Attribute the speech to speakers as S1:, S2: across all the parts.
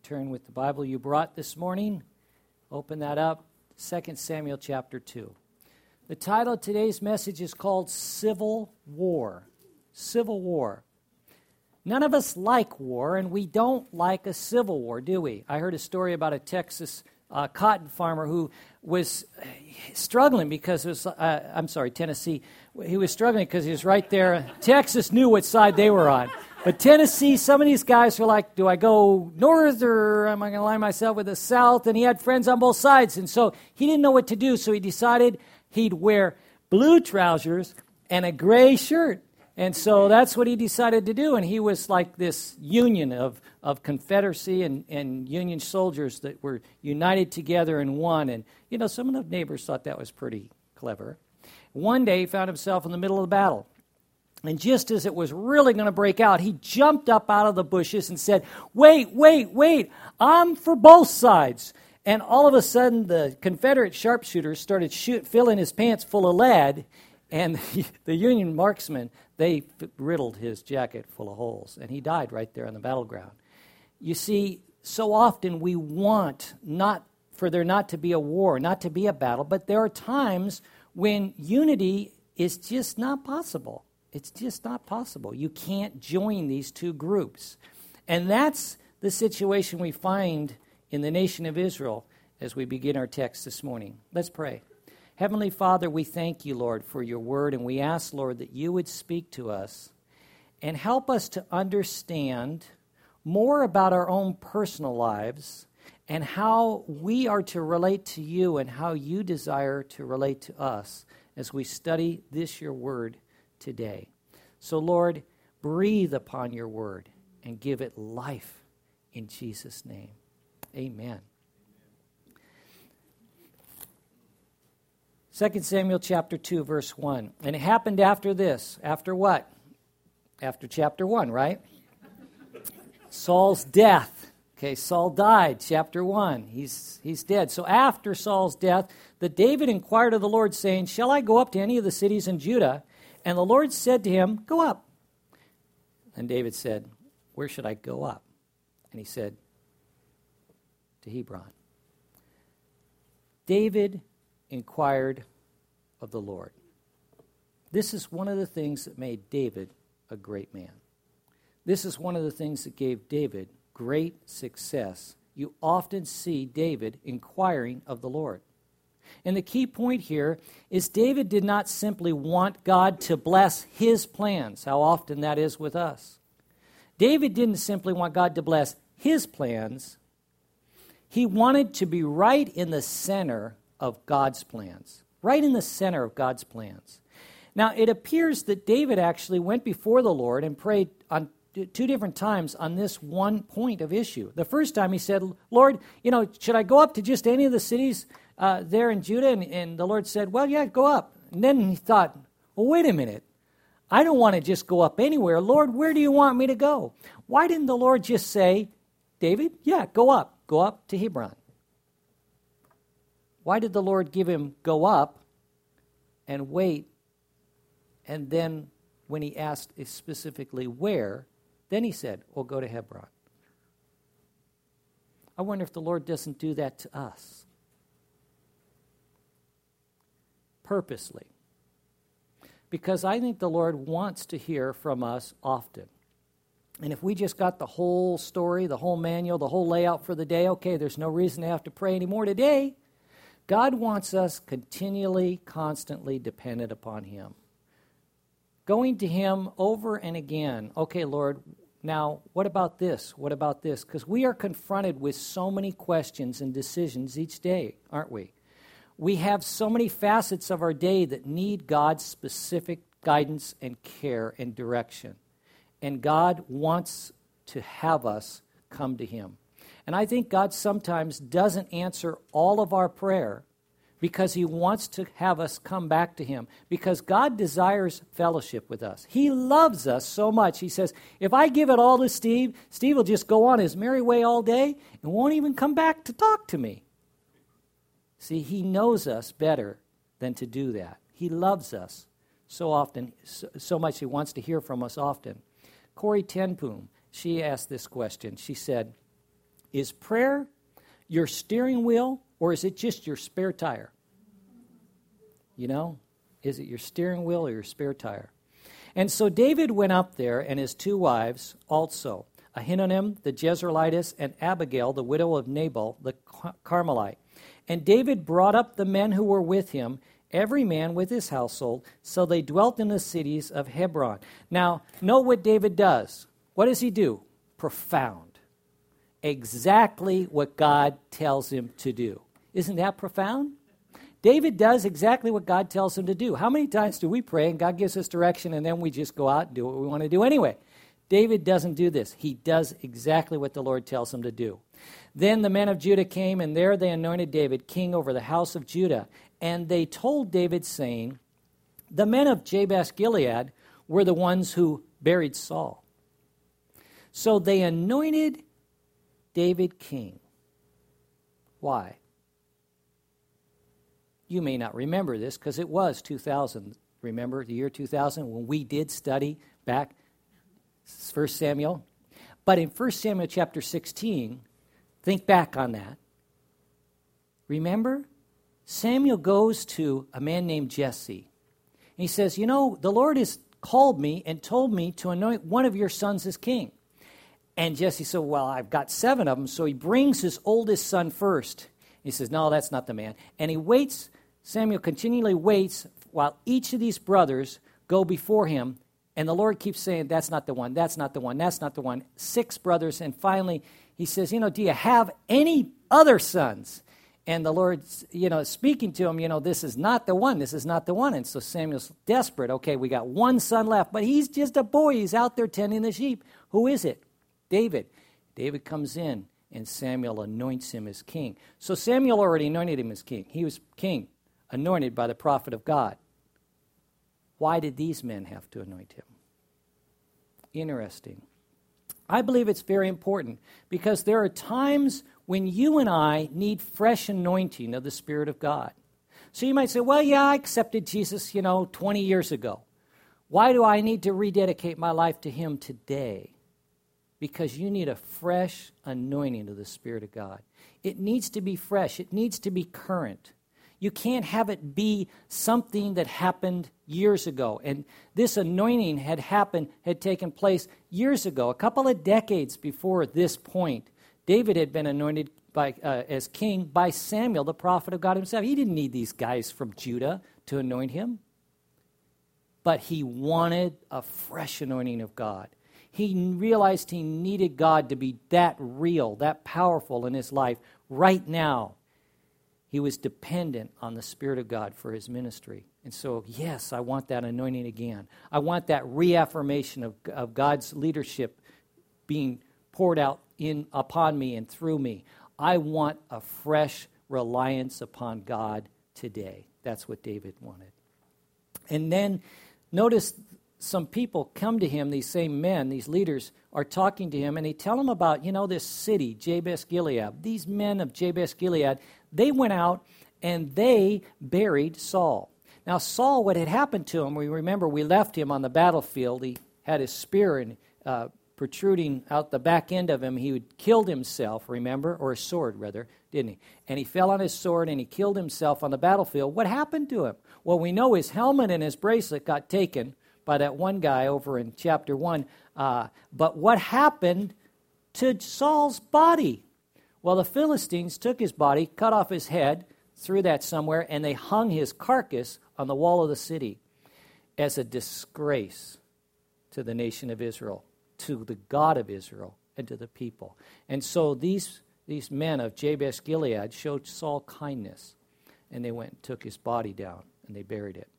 S1: turn with the Bible you brought this morning. Open that up, 2 Samuel chapter 2. The title of today's message is called Civil War. Civil War. None of us like war, and we don't like a civil war, do we? I heard a story about a Texas cotton farmer who was struggling because it was, Tennessee. He was struggling because he was right there. Texas knew what side they were on. But Tennessee, some of these guys were like, do I go north or am I going to align myself with the south? And he had friends on both sides. And so he didn't know what to do. So he decided he'd wear blue trousers and a gray shirt. And so that's what he decided to do. And he was like this union of Confederacy and Union soldiers that were united together in one. And, you know, some of the neighbors thought that was pretty clever. One day he found himself in the middle of the battle. And just as it was really going to break out, he jumped up out of the bushes and said, wait, I'm for both sides. And all of a sudden, the Confederate sharpshooters started filling his pants full of lead, and the Union marksmen, they riddled his jacket full of holes, and he died right there on the battleground. You see, so often we want not for there not to be a war, not to be a battle, but there are times when unity is just not possible. It's just not possible. You can't join these two groups. And that's the situation we find in the nation of Israel as we begin our text this morning. Let's pray. Heavenly Father, we thank you, Lord, for your word, and we ask, Lord, that you would speak to us and help us to understand more about our own personal lives and how we are to relate to you and how you desire to relate to us as we study this, your word, today. So, Lord, breathe upon your word and give it life in Jesus' name. Amen. 2 Samuel chapter 2, verse 1. And it happened after this. After what? After chapter 1, right? Saul's death. Okay, Saul died, chapter 1. He's dead. So after Saul's death, that David inquired of the Lord, saying, shall I go up to any of the cities in Judah? And the Lord said to him, go up. And David said, where should I go up? And he said, to Hebron. David inquired of the Lord. This is one of the things that made David a great man. This is one of the things that gave David great success. You often see David inquiring of the Lord. And the key point here is David did not simply want God to bless his plans, how often that is with us. David didn't simply want God to bless his plans. He wanted to be right in the center of God's plans, right in the center of God's plans. Now, it appears that David actually went before the Lord and prayed on two different times on this one point of issue. The first time he said, Lord, should I go up to just any of the cities there in Judah? And the Lord said, well, yeah, go up. And then he thought, well, wait a minute. I don't want to just go up anywhere. Lord, where do you want me to go? Why didn't the Lord just say, David, yeah, go up to Hebron? Why did the Lord give him go up and wait? And then when he asked specifically where, then he said, well, go to Hebron. I wonder if the Lord doesn't do that to us. Purposely. Because I think the Lord wants to hear from us often. And if we just got the whole story, the whole manual, the whole layout for the day, okay, there's no reason to have to pray anymore today. God wants us continually, constantly dependent upon him. Going to him over and again. Okay, Lord, now what about this? What about this? Because we are confronted with so many questions and decisions each day, aren't we? We have so many facets of our day that need God's specific guidance and care and direction. And God wants to have us come to him. And I think God sometimes doesn't answer all of our prayer because he wants to have us come back to him. Because God desires fellowship with us. He loves us so much. He says, if I give it all to Steve, Steve will just go on his merry way all day and won't even come back to talk to me. See, he knows us better than to do that. He loves us so often, so much he wants to hear from us often. Corrie ten Boom, she asked this question. She said, Is prayer your steering wheel, or is it just your spare tire? You know, is it your steering wheel or your spare tire? And so David went up there, and his 2 wives also, Ahinoam the Jezreelitess, and Abigail, the widow of Nabal the Carmelite. And David brought up the men who were with him, every man with his household, so they dwelt in the cities of Hebron. Now, note what David does. What does he do? Profound. Exactly what God tells him to do. Isn't that profound? David does exactly what God tells him to do. How many times do we pray and God gives us direction and then we just go out and do what we want to do anyway? David doesn't do this. He does exactly what the Lord tells him to do. Then the men of Judah came, and there they anointed David king over the house of Judah. And they told David, saying, the men of Jabesh Gilead were the ones who buried Saul. So they anointed David king. Why? You may not remember this because it was 2000. Remember the year 2000 when we did study back 1 Samuel? But in 1 Samuel chapter 16, think back on that. Remember? Samuel goes to a man named Jesse. And he says, you know, the Lord has called me and told me to anoint one of your sons as king. And Jesse said, well, I've got 7 of them. So he brings his oldest son first. He says, no, that's not the man. And he waits, Samuel continually waits while each of these brothers go before him. And the Lord keeps saying, that's not the one, that's not the one, that's not the one. 6 brothers. And finally, he says, you know, do you have any other sons? And the Lord's, you know, speaking to him, you know, this is not the one, this is not the one. And so Samuel's desperate. Okay, we got 1 son left, but he's just a boy. He's out there tending the sheep. Who is it? David. David comes in, and Samuel anoints him as king. So Samuel already anointed him as king. He was king, anointed by the prophet of God. Why did these men have to anoint him? Interesting. I believe it's very important because there are times when you and I need fresh anointing of the Spirit of God. So you might say, well, yeah, I accepted Jesus, 20 years ago. Why do I need to rededicate my life to Him today? Because you need a fresh anointing of the Spirit of God. It needs to be fresh. It needs to be current. You can't have it be something that happened years ago. And this anointing had taken place years ago, a couple of decades before this point. David had been anointed as king by Samuel, the prophet of God himself. He didn't need these guys from Judah to anoint him. But he wanted a fresh anointing of God. He realized he needed God to be that real, that powerful in his life right now. He was dependent on the Spirit of God for his ministry. And so, yes, I want that anointing again. I want that reaffirmation of God's leadership being poured out upon me and through me. I want a fresh reliance upon God today. That's what David wanted. And then notice some people come to him, these same men, these leaders, are talking to him, and they tell him about, this city, Jabesh Gilead. These men of Jabesh Gilead, they went out and they buried Saul. Now, Saul, what had happened to him, we remember we left him on the battlefield. He had his spear and protruding out the back end of him. He had killed himself, remember? Or a sword, rather, didn't he? And he fell on his sword and he killed himself on the battlefield. What happened to him? Well, we know his helmet and his bracelet got taken by that one guy over in chapter 1. But what happened to Saul's body? Well, the Philistines took his body, cut off his head, threw that somewhere, and they hung his carcass on the wall of the city as a disgrace to the nation of Israel, to the God of Israel, and to the people. And so these men of Jabesh Gilead showed Saul kindness, and they went and took his body down, and they buried it.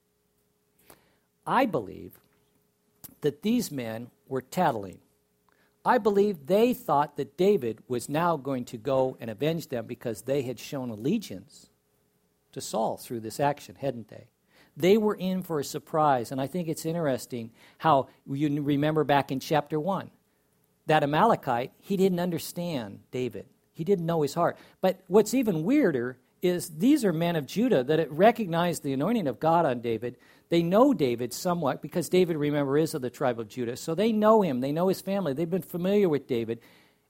S1: I believe that these men were tattling. I believe they thought that David was now going to go and avenge them because they had shown allegiance to Saul through this action, hadn't they? They were in for a surprise, and I think it's interesting how you remember back in chapter 1, that Amalekite, he didn't understand David. He didn't know his heart. But what's even weirder is these are men of Judah that recognized the anointing of God on David. They know David somewhat because David, remember, is of the tribe of Judah. So they know him. They know his family. They've been familiar with David.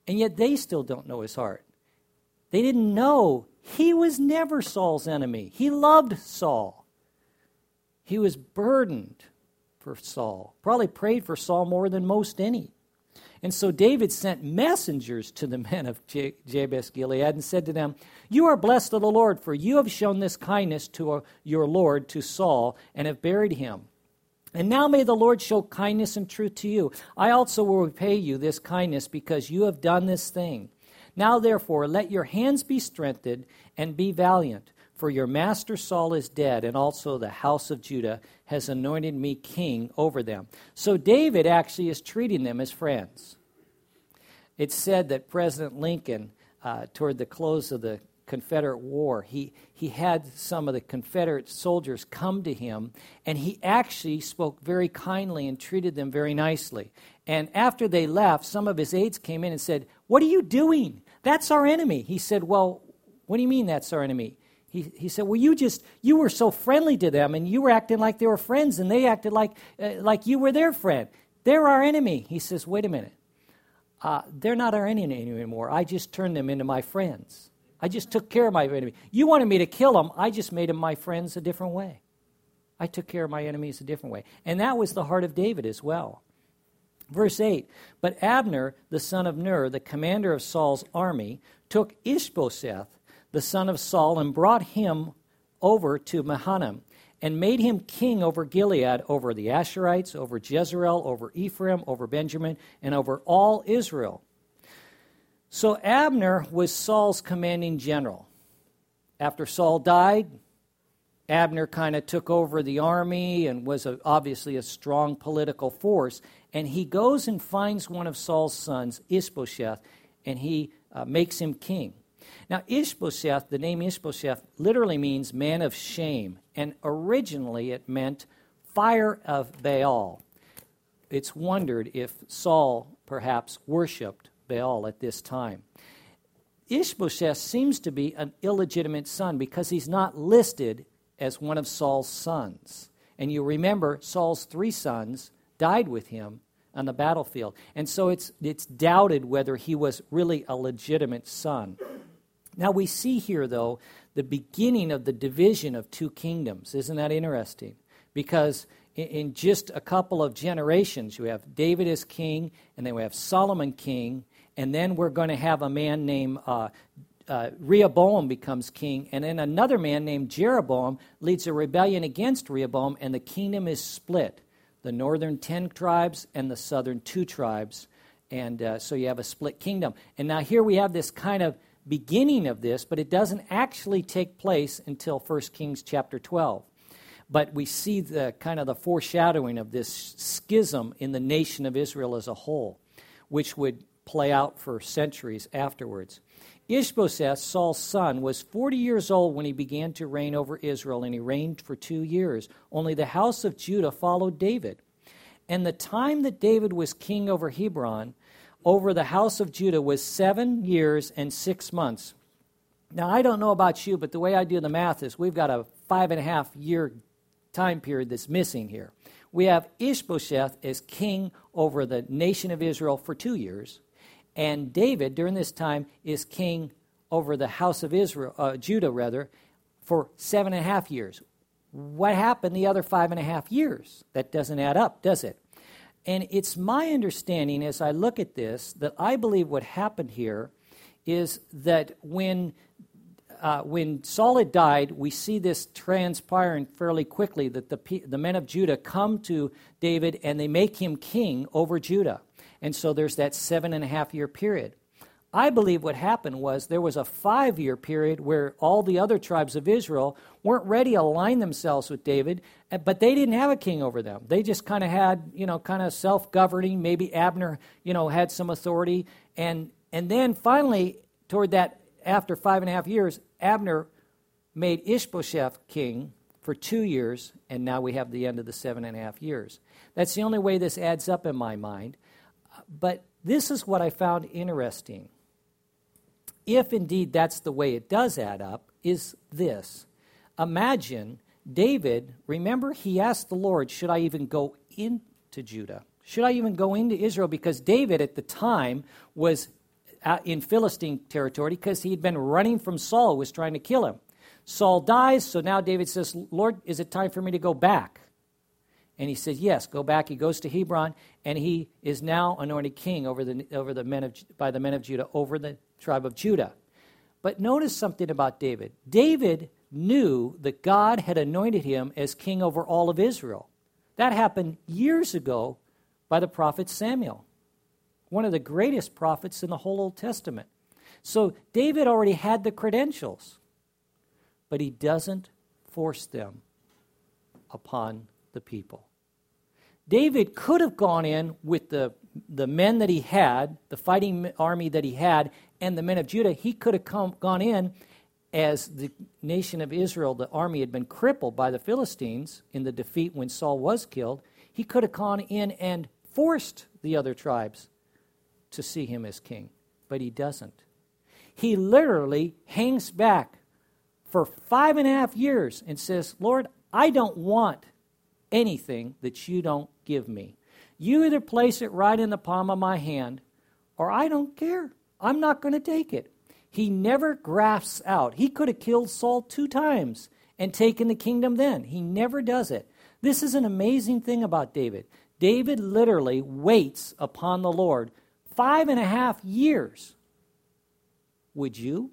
S1: And yet they still don't know his heart. They didn't know he was never Saul's enemy. He loved Saul. He was burdened for Saul. Probably prayed for Saul more than most any. And so David sent messengers to the men of Jabesh Gilead and said to them, "You are blessed of the Lord, for you have shown this kindness to your Lord, to Saul, and have buried him. And now may the Lord show kindness and truth to you. I also will repay you this kindness because you have done this thing. Now therefore let your hands be strengthened and be valiant, for your master Saul is dead, and also the house of Judah has anointed me king over them." So David actually is treating them as friends. It's said that President Lincoln, toward the close of the Confederate War, he had some of the Confederate soldiers come to him, and he actually spoke very kindly and treated them very nicely. And after they left, some of his aides came in and said, "What are you doing? That's our enemy." He said, "Well, what do you mean that's our enemy?" He said, "Well, you were so friendly to them, and you were acting like they were friends, and they acted like you were their friend. They're our enemy." He says, "Wait a minute. They're not our enemy anymore. I just turned them into my friends. I just took care of my enemy. You wanted me to kill them. I just made them my friends a different way. I took care of my enemies a different way." And that was the heart of David as well. Verse 8, "But Abner, the son of Ner, the commander of Saul's army, took Ishbosheth, the son of Saul, and brought him over to Mahanaim, and made him king over Gilead, over the Asherites, over Jezreel, over Ephraim, over Benjamin, and over all Israel." So Abner was Saul's commanding general. After Saul died, Abner kind of took over the army and was obviously a strong political force. And he goes and finds one of Saul's sons, Ishbosheth, and he makes him king. Now, Ishbosheth, the name Ishbosheth, literally means man of shame. And originally it meant fire of Baal. It's wondered if Saul perhaps worshipped Baal at this time. Ishbosheth seems to be an illegitimate son because he's not listed as one of Saul's sons. And you remember Saul's 3 sons died with him on the battlefield. And so it's doubted whether he was really a legitimate son. Now we see here, though, the beginning of the division of 2 kingdoms. Isn't that interesting? Because in just a couple of generations, you have David as king, and then we have Solomon king, and then we're going to have a man named Rehoboam becomes king, and then another man named Jeroboam leads a rebellion against Rehoboam, and the kingdom is split. The northern 10 tribes and the southern 2 tribes, and so you have a split kingdom. And now here we have this kind of beginning of this, but it doesn't actually take place until 1 Kings chapter 12. But we see the kind of the foreshadowing of this schism in the nation of Israel as a whole, which would play out for centuries afterwards. Ishbosheth, Saul's son, was 40 years old when he began to reign over Israel, and he reigned for 2 years. Only the house of Judah followed David. And the time that David was king over Hebron, over the house of Judah, was 7 years and 6 months. Now, I don't know about you, but the way I do the math is we've got a 5.5-year time period that's missing here. We have Ishbosheth as king over the nation of Israel for 2 years, and David, during this time, is king over the house of Judah, for 7.5 years. What happened the other 5.5 years? That doesn't add up, does it? And it's my understanding as I look at this that I believe what happened here is that when Saul had died, we see this transpiring fairly quickly, that the men of Judah come to David and they make him king over Judah. And so there's that 7.5-year period. I believe what happened was there was a 5-year period where all the other tribes of Israel weren't ready to align themselves with David, but they didn't have a king over them. They just kind of had, kind of self-governing. Maybe Abner, had some authority. And then finally, toward that, after 5.5 years, Abner made Ishbosheth king for 2 years, and now we have the end of the 7.5 years. That's the only way this adds up in my mind. But this is what I found interesting. If indeed that's the way it does add up, is this. Imagine David, remember he asked the Lord, should I even go into Judah? Should I even go into Israel? Because David at the time was in Philistine territory because he had been running from Saul, who was trying to kill him. Saul dies, so now David says, Lord, is it time for me to go back? And he says, yes, go back. He goes to Hebron, and he is now anointed king by the men of Judah, over the tribe of Judah. But notice something about David. David knew that God had anointed him as king over all of Israel. That happened years ago by the prophet Samuel, one of the greatest prophets in the whole Old Testament. So David already had the credentials, but he doesn't force them upon the people. David could have gone in with the men that he had, the fighting army that he had, and the men of Judah. He could have gone in as the nation of Israel, the army had been crippled by the Philistines in the defeat when Saul was killed. He could have gone in and forced the other tribes to see him as king, but he doesn't. He literally hangs back for 5.5 years and says, Lord, I don't want anything that you don't give me. You either place it right in the palm of my hand, or I don't care. I'm not going to take it. He never grasps out. He could have killed Saul 2 times and taken the kingdom then. He never does it. This is an amazing thing about David. David literally waits upon the Lord 5.5 years. Would you?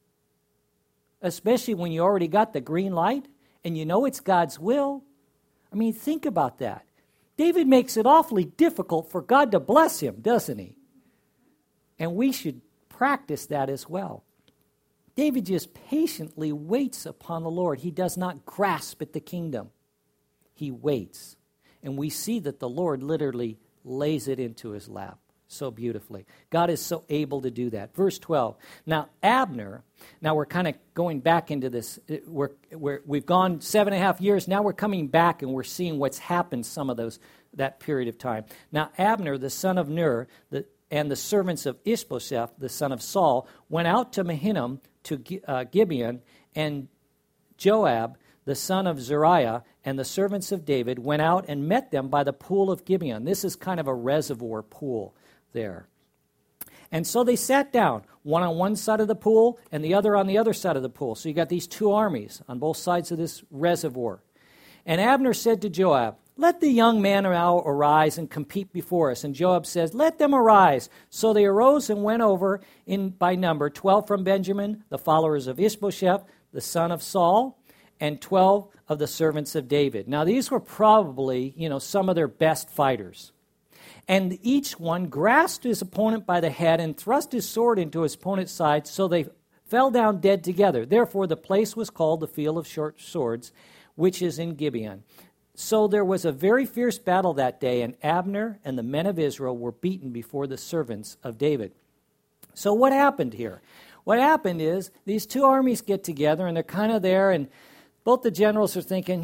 S1: Especially when you already got the green light and you know it's God's will. I mean, think about that. David makes it awfully difficult for God to bless him, doesn't he? And we should practice that as well. David just patiently waits upon the Lord. He does not grasp at the kingdom. He waits. And we see that the Lord literally lays it into his lap so beautifully. God is so able to do that. Verse 12. Now Abner, now we're kind of going back into this. We've gone 7.5 years. Now we're coming back and we're seeing what's happened that period of time. Now Abner, the son of Ner, and the servants of Ishbosheth, the son of Saul, went out to Mahanaim to Gibeon, and Joab, the son of Zeruiah, and the servants of David went out and met them by the pool of Gibeon. This is kind of a reservoir pool there. And so they sat down, one on one side of the pool and the other on the other side of the pool. So you got these 2 armies on both sides of this reservoir. And Abner said to Joab, let the young man now arise and compete before us. And Joab says, let them arise. So they arose and went over by number, 12 from Benjamin, the followers of Ishbosheth, the son of Saul, and 12 of the servants of David. Now these were probably, some of their best fighters. And each one grasped his opponent by the head and thrust his sword into his opponent's side, so they fell down dead together. Therefore the place was called the Field of Short Swords, which is in Gibeon. So there was a very fierce battle that day, and Abner and the men of Israel were beaten before the servants of David. So what happened here? What happened is these 2 armies get together, and they're kind of there, and both the generals are thinking,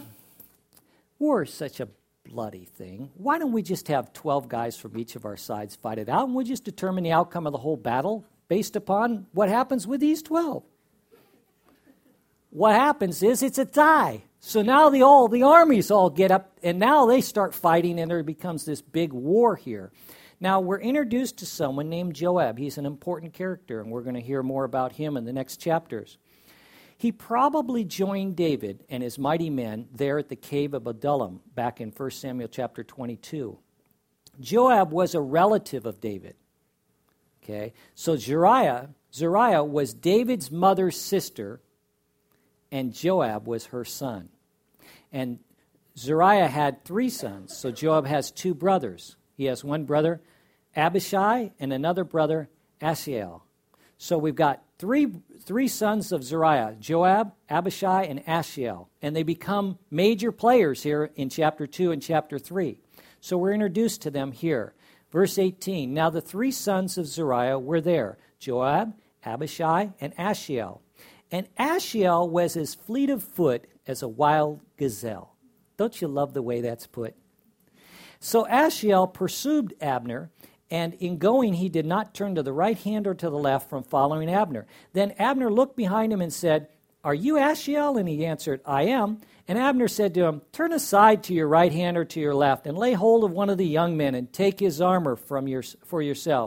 S1: war is such a bloody thing. Why don't we just have 12 guys from each of our sides fight it out, and we'll just determine the outcome of the whole battle based upon what happens with these 12. What happens is it's a tie. So now the armies all get up, and now they start fighting, and there becomes this big war here. Now, we're introduced to someone named Joab. He's an important character, and we're going to hear more about him in the next chapters. He probably joined David and his mighty men there at the cave of Adullam back in 1 Samuel chapter 22. Joab was a relative of David. Okay, so Zeruiah was David's mother's sister, and Joab was her son. And Zeruiah had 3 sons, so Joab has 2 brothers. He has one brother, Abishai, and another brother, Asahel. So we've got three sons of Zeruiah, Joab, Abishai, and Asahel. And they become major players here in chapter 2 and chapter 3. So we're introduced to them here. Verse 18, now the 3 sons of Zeruiah were there, Joab, Abishai, and Asahel. And Asahel was as fleet of foot as a wild gazelle. Don't you love the way that's put? So Asahel pursued Abner, and in going he did not turn to the right hand or to the left from following Abner. Then Abner looked behind him and said, are you Asahel? And he answered, I am. And Abner said to him, turn aside to your right hand or to your left, and lay hold of one of the young men, and take his armor for yourself.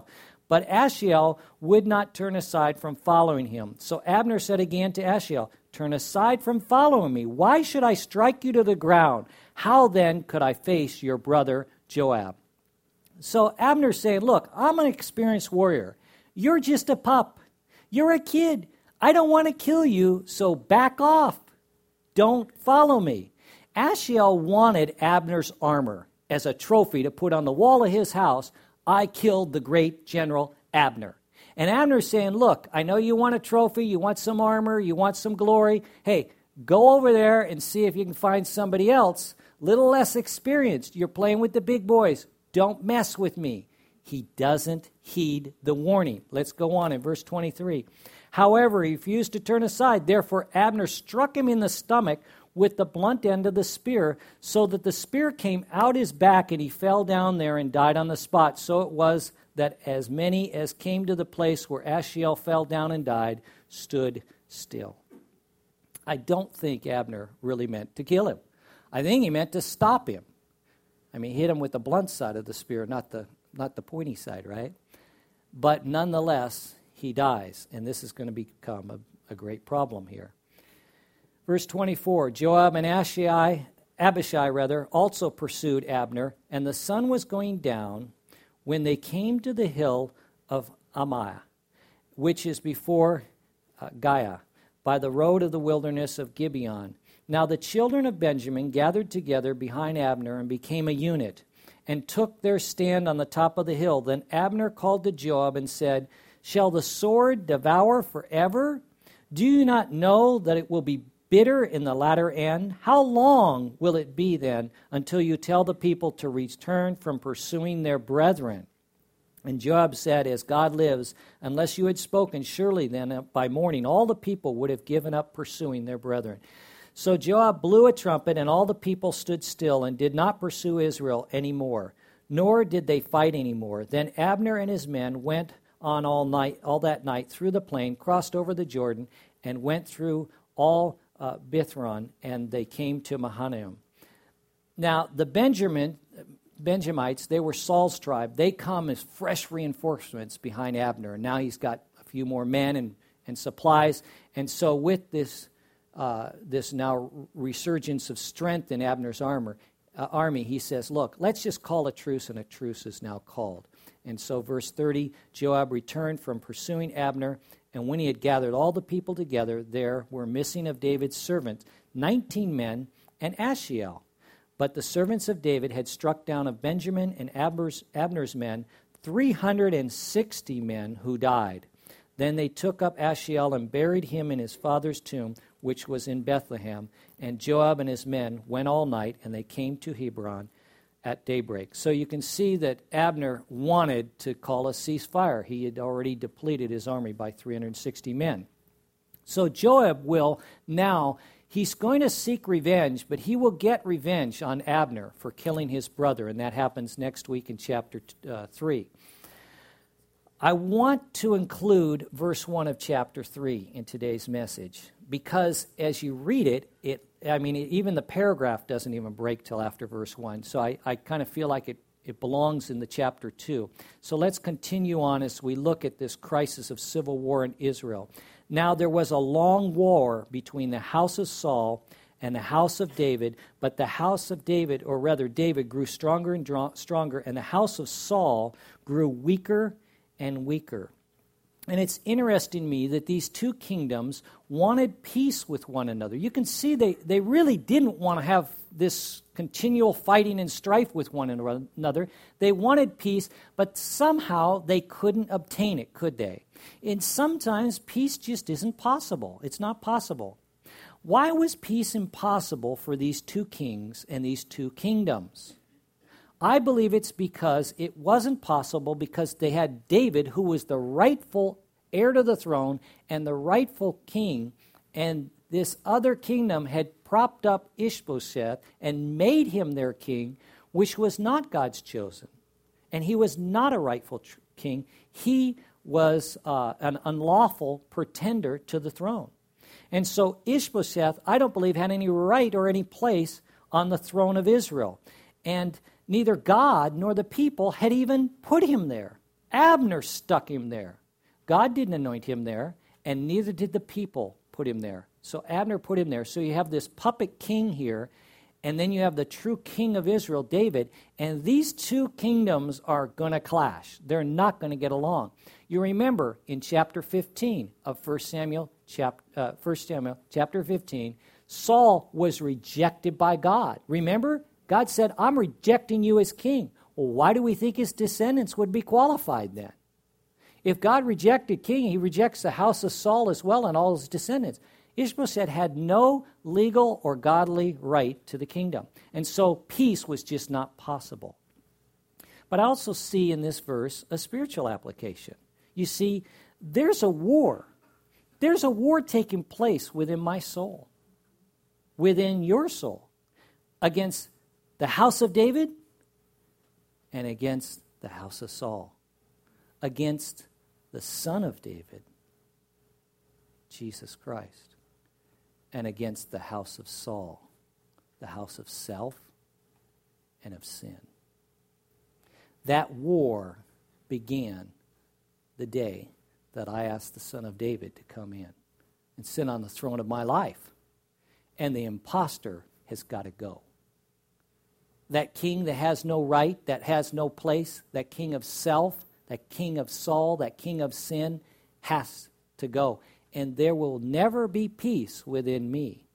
S1: But Asahel would not turn aside from following him. So Abner said again to Asahel, "Turn aside from following me. Why should I strike you to the ground? How then could I face your brother Joab?" So Abner's saying, look, I'm an experienced warrior. You're just a pup. You're a kid. I don't want to kill you, so back off. Don't follow me. Asahel wanted Abner's armor as a trophy to put on the wall of his house. I killed the great general Abner. And Abner's saying, look, I know you want a trophy, you want some armor, you want some glory. Hey, go over there and see if you can find somebody else, little less experienced. You're playing with the big boys. Don't mess with me. He doesn't heed the warning. Let's go on in verse 23. However, he refused to turn aside. Therefore, Abner struck him in the stomach with the blunt end of the spear, so that the spear came out his back, and he fell down there and died on the spot. So it was that as many as came to the place where Asahel fell down and died stood still. I don't think Abner really meant to kill him. I think he meant to stop him. I mean, he hit him with the blunt side of the spear, not the pointy side, right? But nonetheless, he dies, and this is going to become a great problem here. Verse 24, Joab and Abishai also pursued Abner, and the sun was going down when they came to the hill of Ammah, which is before Giah, by the road of the wilderness of Gibeon. Now the children of Benjamin gathered together behind Abner and became a unit, and took their stand on the top of the hill. Then Abner called to Joab and said, "Shall the sword devour forever? Do you not know that it will be bitter in the latter end? How long will it be then until you tell the people to return from pursuing their brethren?" And Joab said, "As God lives, unless you had spoken, surely then by morning all the people would have given up pursuing their brethren." So Joab blew a trumpet, and all the people stood still and did not pursue Israel any more, nor did they fight any more. Then Abner and his men went on all that night through the plain, crossed over the Jordan, and went through all Bithron, and they came to Mahanaim. Now, the Benjamites, they were Saul's tribe. They come as fresh reinforcements behind Abner, and now he's got a few more men and supplies. And so with this now resurgence of strength in Abner's army, he says, look, let's just call a truce, and a truce is now called. And so verse 30, Joab returned from pursuing Abner, and when he had gathered all the people together, there were missing of David's servants 19 men and Asahel. But the servants of David had struck down of Benjamin and Abner's men 360 men who died. Then they took up Asahel and buried him in his father's tomb, which was in Bethlehem. And Joab and his men went all night, and they came to Hebron at daybreak. So you can see that Abner wanted to call a ceasefire. He had already depleted his army by 360 men. So Joab will now, he's going to seek revenge, but he will get revenge on Abner for killing his brother, and that happens next week in chapter 3. I want to include verse 1 of chapter 3 in today's message, because as you read it, even the paragraph doesn't even break till after verse 1, so I kind of feel like it belongs in the chapter 2. So let's continue on as we look at this crisis of civil war in Israel. Now there was a long war between the house of Saul and the house of David, but the house of David, or rather David, grew stronger and stronger, and the house of Saul grew weaker and weaker. And it's interesting to me that these two kingdoms wanted peace with one another. You can see they really didn't want to have this continual fighting and strife with one another. They wanted peace, but somehow they couldn't obtain it, could they? And sometimes peace just isn't possible. It's not possible. Why was peace impossible for these two kings and these two kingdoms? I believe it's because it wasn't possible because they had David, who was the rightful heir to the throne and the rightful king, and this other kingdom had propped up Ishbosheth and made him their king, which was not God's chosen. And he was not a rightful king. He was an unlawful pretender to the throne. And so Ishbosheth, I don't believe, had any right or any place on the throne of Israel. And neither God nor the people had even put him there. Abner stuck him there. God didn't anoint him there, and neither did the people put him there. So Abner put him there. So you have this puppet king here, and then you have the true king of Israel, David, and these two kingdoms are going to clash. They're not going to get along. You remember in chapter 15 of 1 Samuel chapter 15, Saul was rejected by God. Remember? God said, I'm rejecting you as king. Well, why do we think his descendants would be qualified then? If God rejected king, he rejects the house of Saul as well and all his descendants. Ishbosheth had no legal or godly right to the kingdom. And so peace was just not possible. But I also see in this verse a spiritual application. You see, there's a war. There's a war taking place within my soul, within your soul, against the house of David and against the house of Saul, against the Son of David, Jesus Christ, and against the house of Saul, the house of self and of sin. That war began the day that I asked the Son of David to come in and sit on the throne of my life. And the imposter has got to go. That king that has no right, that has no place, that king of self, that king of Saul, that king of sin has to go. And there will never be peace within me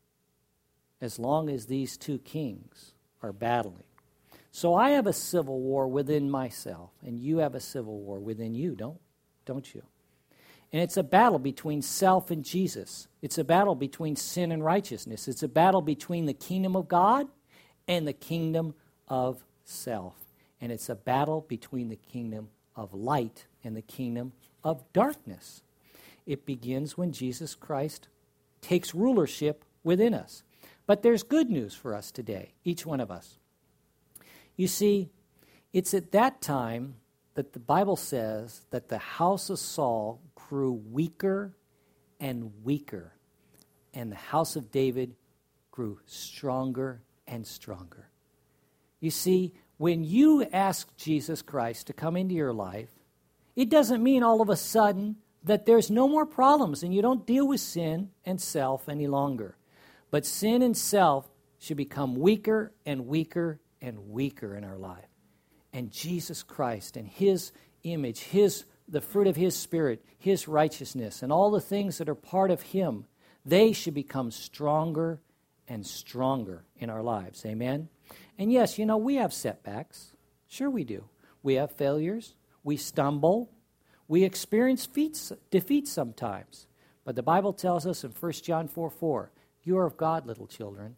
S1: as long as these two kings are battling. So I have a civil war within myself, and you have a civil war within you, don't you? And it's a battle between self and Jesus. It's a battle between sin and righteousness. It's a battle between the kingdom of God and the kingdom of self. And it's a battle between the kingdom of light and the kingdom of darkness. It begins when Jesus Christ takes rulership within us. But there's good news for us today, each one of us. You see, it's at that time that the Bible says that the house of Saul grew weaker and weaker, and the house of David grew stronger and stronger. You see, when you ask Jesus Christ to come into your life, it doesn't mean all of a sudden that there's no more problems and you don't deal with sin and self any longer. But sin and self should become weaker and weaker and weaker in our life. And Jesus Christ and his image, the fruit of his Spirit, his righteousness, and all the things that are part of him, they should become stronger and stronger in our lives. Amen? And yes, we have setbacks. Sure we do. We have failures. We stumble. We experience defeat sometimes. But the Bible tells us in 1 John 4:4, you are of God, little children,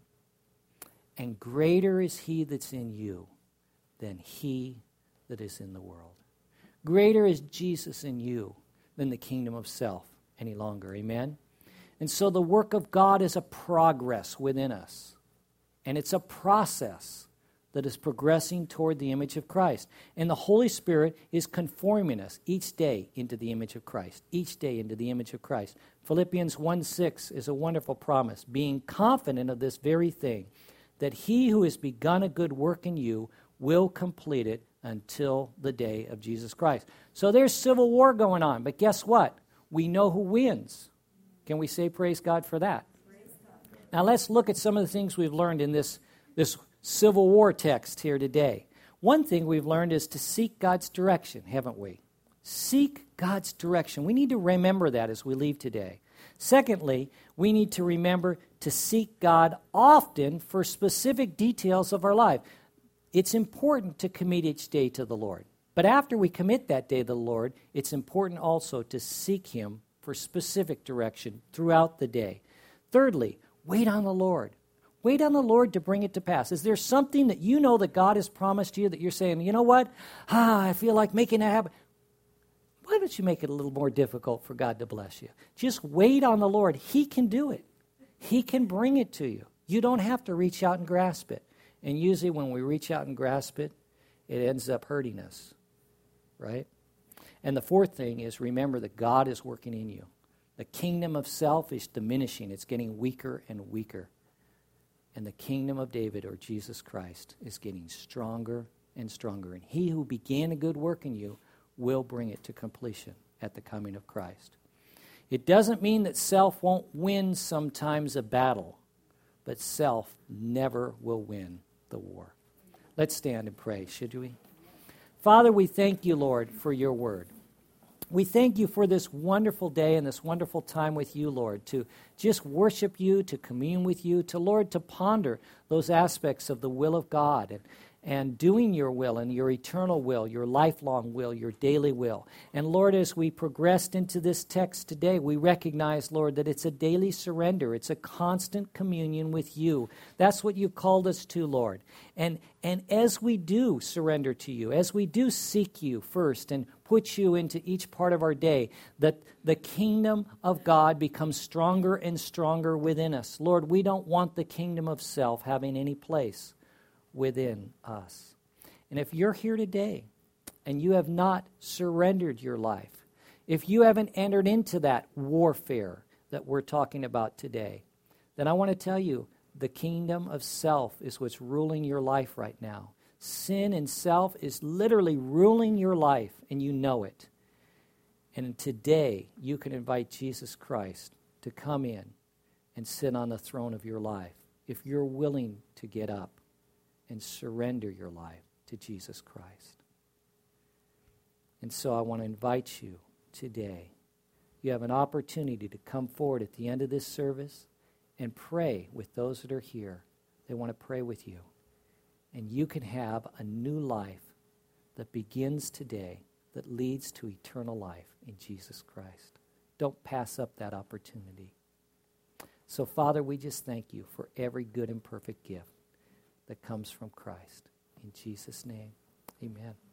S1: and greater is he that's in you than he that is in the world. Greater is Jesus in you than the kingdom of self any longer. Amen? And so the work of God is a progress within us. And it's a process that is progressing toward the image of Christ. And the Holy Spirit is conforming us each day into the image of Christ. Each day into the image of Christ. Philippians 1:6 is a wonderful promise. Being confident of this very thing, that he who has begun a good work in you will complete it until the day of Jesus Christ. So there's civil war going on. But guess what? We know who wins. Can we say praise God for that? Now let's look at some of the things we've learned in this Civil War text here today. One thing we've learned is to seek God's direction, haven't we? Seek God's direction. We need to remember that as we leave today. Secondly, we need to remember to seek God often for specific details of our life. It's important to commit each day to the Lord. But after we commit that day to the Lord, it's important also to seek him for specific direction throughout the day. Thirdly, wait on the Lord. Wait on the Lord to bring it to pass. Is there something that you know that God has promised you that you're saying, you know what? I feel like making that happen. Why don't you make it a little more difficult for God to bless you? Just wait on the Lord. He can do it. He can bring it to you. You don't have to reach out and grasp it. And usually when we reach out and grasp it, it ends up hurting us, right? And the fourth thing is remember that God is working in you. The kingdom of self is diminishing. It's getting weaker and weaker. And the kingdom of David, or Jesus Christ, is getting stronger and stronger. And he who began a good work in you will bring it to completion at the coming of Christ. It doesn't mean that self won't win sometimes a battle, but self never will win the war. Let's stand and pray, should we? Father, we thank you, Lord, for your word. We thank you for this wonderful day and this wonderful time with you, Lord, to just worship you, to commune with you, to, Lord, to ponder those aspects of the will of God and doing your will and your eternal will, your lifelong will, your daily will. And Lord, as we progressed into this text today, we recognize, Lord, that it's a daily surrender. It's a constant communion with you. That's what you've called us to, Lord. And as we do surrender to you, as we do seek you first and put you into each part of our day, that the kingdom of God becomes stronger and stronger within us. Lord, we don't want the kingdom of self having any place within us. And if you're here today and you have not surrendered your life, if you haven't entered into that warfare that we're talking about today, then I want to tell you the kingdom of self is what's ruling your life right now. Sin and self is literally ruling your life, and you know it. And today you can invite Jesus Christ to come in and sit on the throne of your life if you're willing to get up and surrender your life to Jesus Christ. And so I want to invite you today. You have an opportunity to come forward at the end of this service and pray with those that are here. They want to pray with you. And you can have a new life that begins today that leads to eternal life in Jesus Christ. Don't pass up that opportunity. So, Father, we just thank you for every good and perfect gift that comes from Christ. In Jesus' name, amen.